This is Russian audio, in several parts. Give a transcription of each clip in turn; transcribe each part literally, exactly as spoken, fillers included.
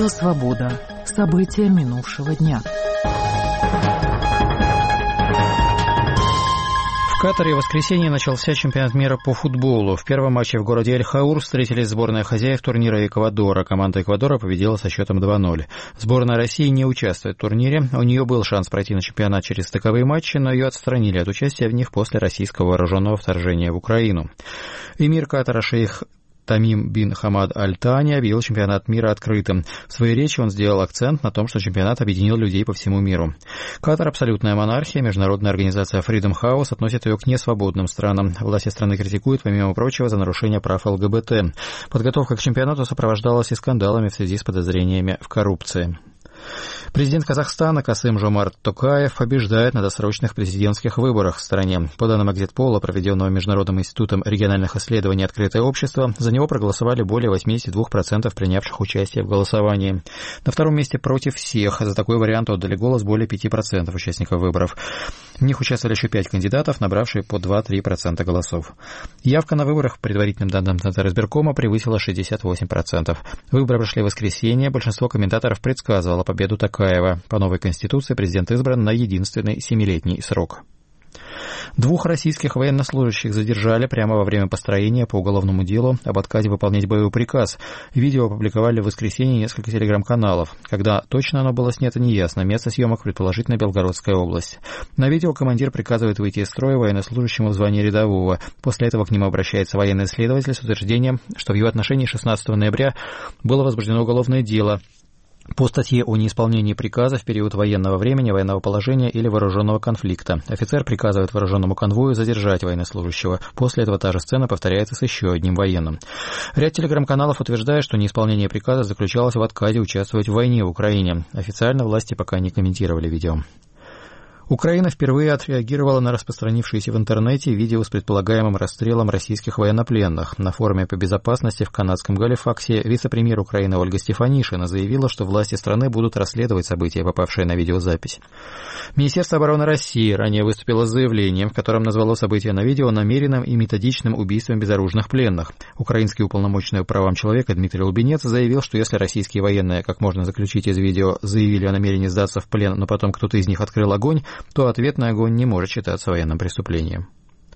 Радио «Свобода». События минувшего дня. В Катаре в воскресенье начался чемпионат мира по футболу. В первом матче в городе Эль-Хаур встретились сборная хозяев турнира Эквадора. Команда Эквадора победила со счетом два ноль. Сборная России не участвует в турнире. У нее был шанс пройти на чемпионат через стыковые матчи, но ее отстранили от участия в них после российского вооруженного вторжения в Украину. Эмир Катара шейх Тамим бин Хамад Аль-Тани объявил чемпионат мира открытым. В своей речи он сделал акцент на том, что чемпионат объединил людей по всему миру. Катар – абсолютная монархия. Международная организация Freedom House относит ее к несвободным странам. Власти страны критикуют, помимо прочего, за нарушение прав ЛГБТ. Подготовка к чемпионату сопровождалась и скандалами в связи с подозрениями в коррупции. Президент Казахстана Касым-Жомарт Токаев побеждает на досрочных президентских выборах в стране. По данным экзит-пола, проведенного Международным институтом региональных исследований «Открытое общество», за него проголосовали более восемьдесят два процента принявших участие в голосовании. На втором месте против всех. За такой вариант отдали голос более пяти процентов участников выборов. В них участвовали еще пять кандидатов, набравшие по два-три процента голосов. Явка на выборах, по предварительным данным Центризбиркома, превысила шестьдесят восемь процентов. Выборы прошли в воскресенье. Большинство комментаторов предсказывало победу Токаева. По новой конституции президент избран на единственный семилетний срок. Двух российских военнослужащих задержали прямо во время построения по уголовному делу об отказе выполнять боевой приказ. Видео опубликовали в воскресенье несколько телеграм-каналов. Когда точно оно было снято, неясно. Место съемок предположительно Белгородская область. На видео командир приказывает выйти из строя военнослужащему в звании рядового. После этого к нему обращается военный следователь с утверждением, что в его отношении шестнадцатого ноября было возбуждено уголовное дело по статье о неисполнении приказа в период военного времени, военного положения или вооруженного конфликта. Офицер приказывает вооруженному конвою задержать военнослужащего. После этого та же сцена повторяется с еще одним военным. Ряд телеграм-каналов утверждает, что неисполнение приказа заключалось в отказе участвовать в войне в Украине. Официально власти пока не комментировали видео. Украина впервые отреагировала на распространившиеся в интернете видео с предполагаемым расстрелом российских военнопленных. На форуме по безопасности в канадском Галифаксе вице-премьер Украины Ольга Стефанишина заявила, что власти страны будут расследовать события, попавшие на видеозапись. Министерство обороны России ранее выступило с заявлением, в котором назвало события на видео намеренным и методичным убийством безоружных пленных. Украинский уполномоченный по правам человека Дмитрий Лубенец заявил, что если российские военные, как можно заключить из видео, заявили о намерении сдаться в плен, но потом кто-то из них открыл огонь, то ответный огонь не может считаться военным преступлением.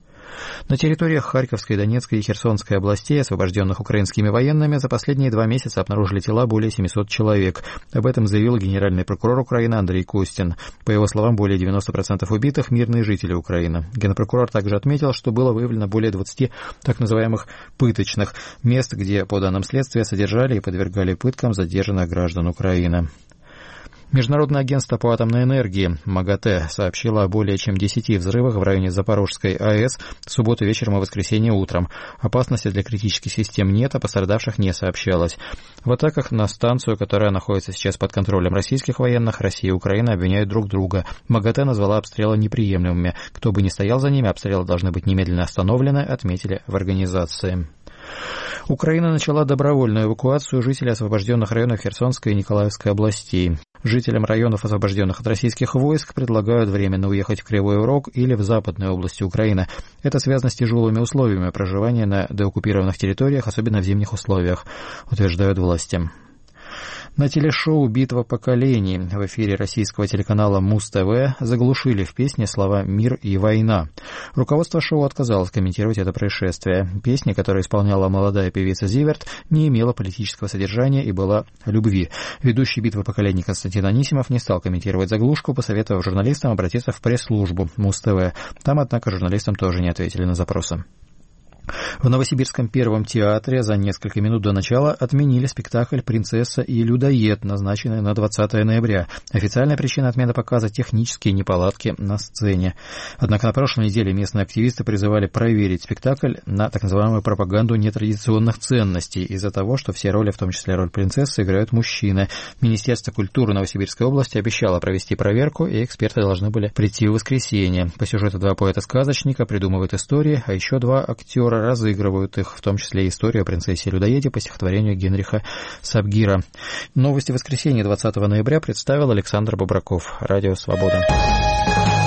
На территориях Харьковской, Донецкой и Херсонской областей, освобожденных украинскими военными, за последние два месяца обнаружили тела более семисот человек. Об этом заявил генеральный прокурор Украины Андрей Костин. По его словам, более девяносто процентов убитых – мирные жители Украины. Генпрокурор также отметил, что было выявлено более двадцати так называемых пыточных мест, где, по данным следствия, содержали и подвергали пыткам задержанных граждан Украины. Международное агентство по атомной энергии МАГАТЭ сообщило о более чем десяти взрывах в районе Запорожской АЭС в субботу вечером и воскресенье утром. Опасности для критических систем нет, а пострадавших не сообщалось. В атаках на станцию, которая находится сейчас под контролем российских военных, Россия и Украина обвиняют друг друга. МАГАТЭ назвала обстрелы неприемлемыми. Кто бы ни стоял за ними, обстрелы должны быть немедленно остановлены, отметили в организации. Украина начала добровольную эвакуацию жителей освобожденных районов Херсонской и Николаевской областей. Жителям районов, освобожденных от российских войск, предлагают временно уехать в Кривой Рог или в западной области Украины. Это связано с тяжелыми условиями проживания на деоккупированных территориях, особенно в зимних условиях, утверждают власти. На телешоу «Битва поколений» в эфире российского телеканала Муз-ТВ заглушили в песне слова «Мир» и «Война». Руководство шоу отказалось комментировать это происшествие. Песня, которую исполняла молодая певица Зиверт, не имела политического содержания и была о любви. Ведущий «Битвы поколений» Константин Анисимов не стал комментировать заглушку, посоветовав журналистам обратиться в пресс-службу Муз-ТВ. Там, однако, журналистам тоже не ответили на запросы. В Новосибирском Первом театре за несколько минут до начала отменили спектакль «Принцесса и людоед», назначенный на двадцатое ноября. Официальная причина отмены показа – технические неполадки на сцене. Однако на прошлой неделе местные активисты призывали проверить спектакль на так называемую пропаганду нетрадиционных ценностей из-за того, что все роли, в том числе роль принцессы, играют мужчины. Министерство культуры Новосибирской области обещало провести проверку, и эксперты должны были прийти в воскресенье. По сюжету два поэта-сказочника придумывают истории, а еще два актера разыгрывают их, в том числе и историю о принцессе-людоеде по стихотворению Генриха Сабгира. Новости воскресенья двадцатого ноября представил Александр Бобраков. Радио «Свобода».